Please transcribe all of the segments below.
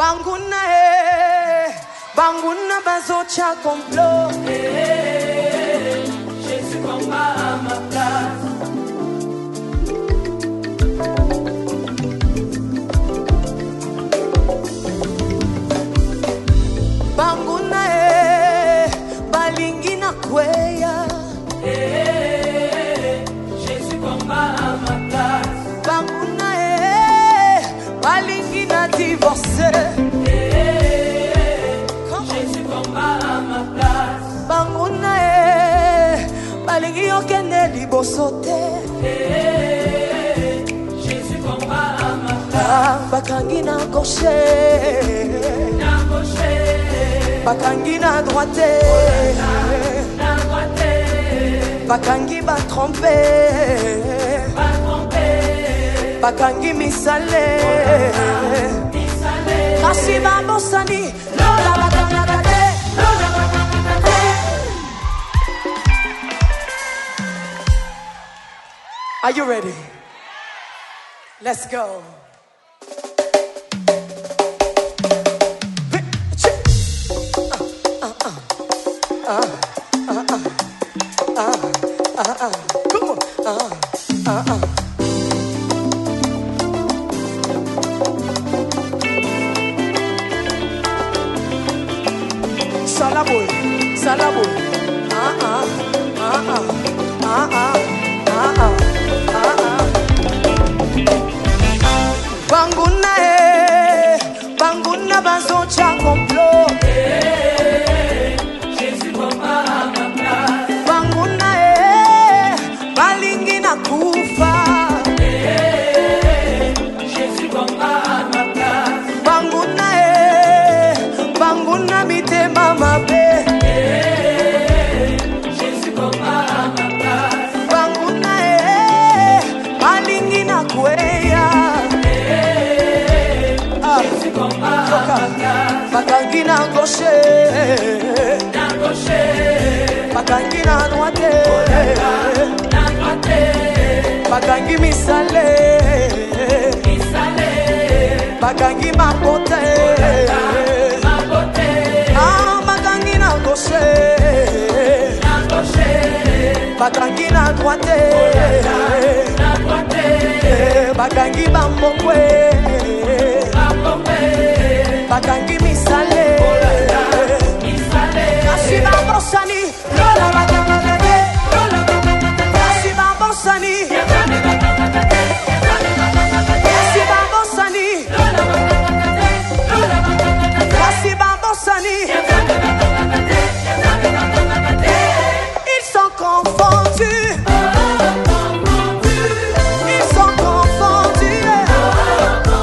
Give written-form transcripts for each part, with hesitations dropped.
Banguna bazocha complot. Jésus combat à ma place. Banguna balingi na kweya. Jésus combat à ma place. Banguna balingi na divorcer. Jésus combat à ma place. Banguna balingi okende libosote. Jésus combat à ma place. Bakangi na gauche. Bakangi na droite. Bakangi ba trompe. Bakangi misale. Kasi bambosani. Lola bakangagade. Lola bakangagade. Are you ready? Let's go. Salaboy, salaboy. Banguna bazocha complot. Jésus combat à ma place. Banguna balingi na kufa. Jésus combat à ma place. Banguna mitema mabe. Jésus combat à ma place. Banguna balingi na kweya. Jésus combat à ma place. Bakangi na gauche. Bakangi na droite. Bakangi misale. Bakangi mapote. Bakangi na gauche. Bakangi na droite. Bakangi bambokwe. Bakangi misale. Kasi bambosani. Lola bakangagade. Kasi bambosani. Kasi bambosani. Kasi bambosani. Ils sont confondus. Ils sont confondus.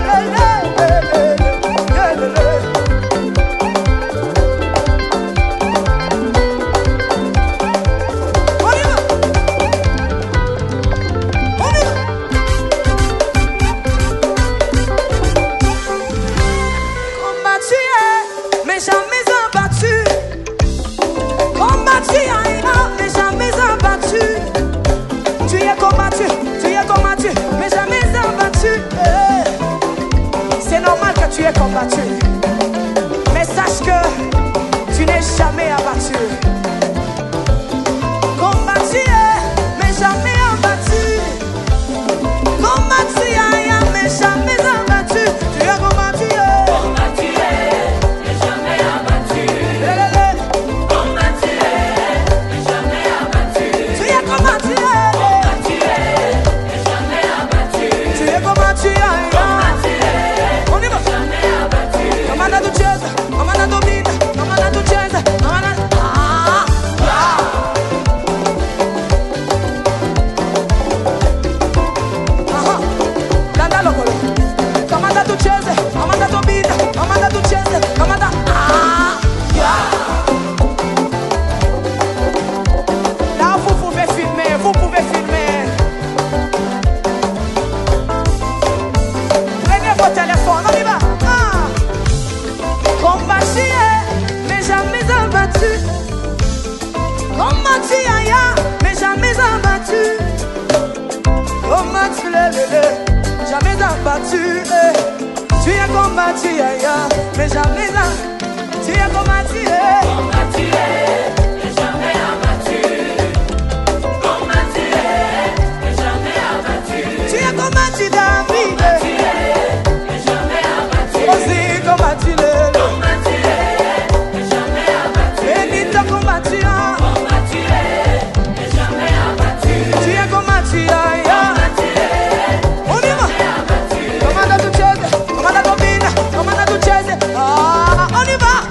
Tu es combattu, mais sache que tu n'es jamais abattu. Combattu, mais jamais abattu. Combattu, mais jamais abattu. Tu es combattu, Combattu, mais jamais abattu. Combattu, mais jamais abattu. Tu es combattu, Combattu, mais jamais abattu. tu es combattu, on y va. Amanda do Chesa, Amanda do Mina, Amanda do Chesa, Amanda. Landa Locolo. Amanda do Chesa, Amanda do Mina, Amanda do Chesa, Amanda. Là, vous pouvez filmer, vous pouvez filmer. Prenez vos téléphones, on y va. Combattu, mais jamais abattu. Combattu, mais jamais abattu. Combattu, jamais abattu. Tu es combattu, mais jamais abattu. Tu es combattu, Combattu, mais jamais abattu. Combattu, mais jamais abattu. tu es combattu, David. Mais jamais abattu. Aussi combattu, Combattu, mais jamais abattu. Benito combattu, Combattu, mais jamais abattu. tu es combattu, on y va. Comanda do Chese, Comanda do Mina, Comanda do Chese, on y va.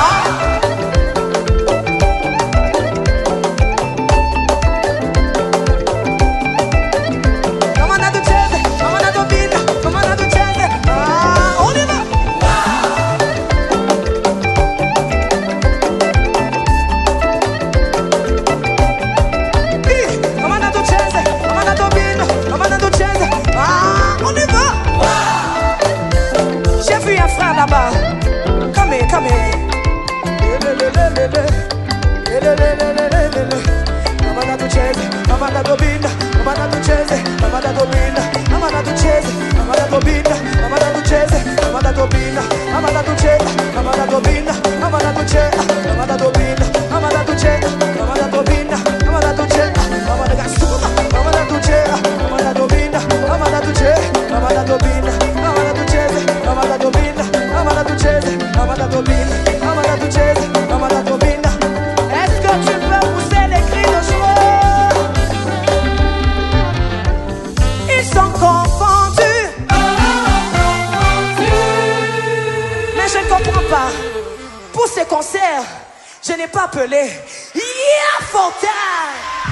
Comanda do Chese, Comanda do Mina, Comanda do Chese, on y va. Comanda do Chese, Comanda do Mina, Comanda do Chese, on y va. J'ai vu un frère là-bas. Come here, come here. Amanda do Chese, Amanda do Mina, Amanda do Chese, Amanda do Mina, Amanda do Chese, Amanda do Mina, Amanda do Chese, Amanda do Mina, Amanda do Chese, Amanda do Mina, Amanda do Chese, Amanda do Mina, Amanda do Chese, Amanda do Mina, Amanda do Chese, Amanda Gasuma, Amanda do Chese, Amanda do Mina, Amanda do Chese, Amanda do Mina, Amanda do Chese, Amanda do Mina, Amanda do Chese, Amanda do Mina, Amanda do Chese, Amanda do Mina. Est-ce que tu peux pousser les cris de joie? Ils sont confondus, mais je ne comprends pas. Pour ces concerts, je n'ai pas appelé Yafontaine.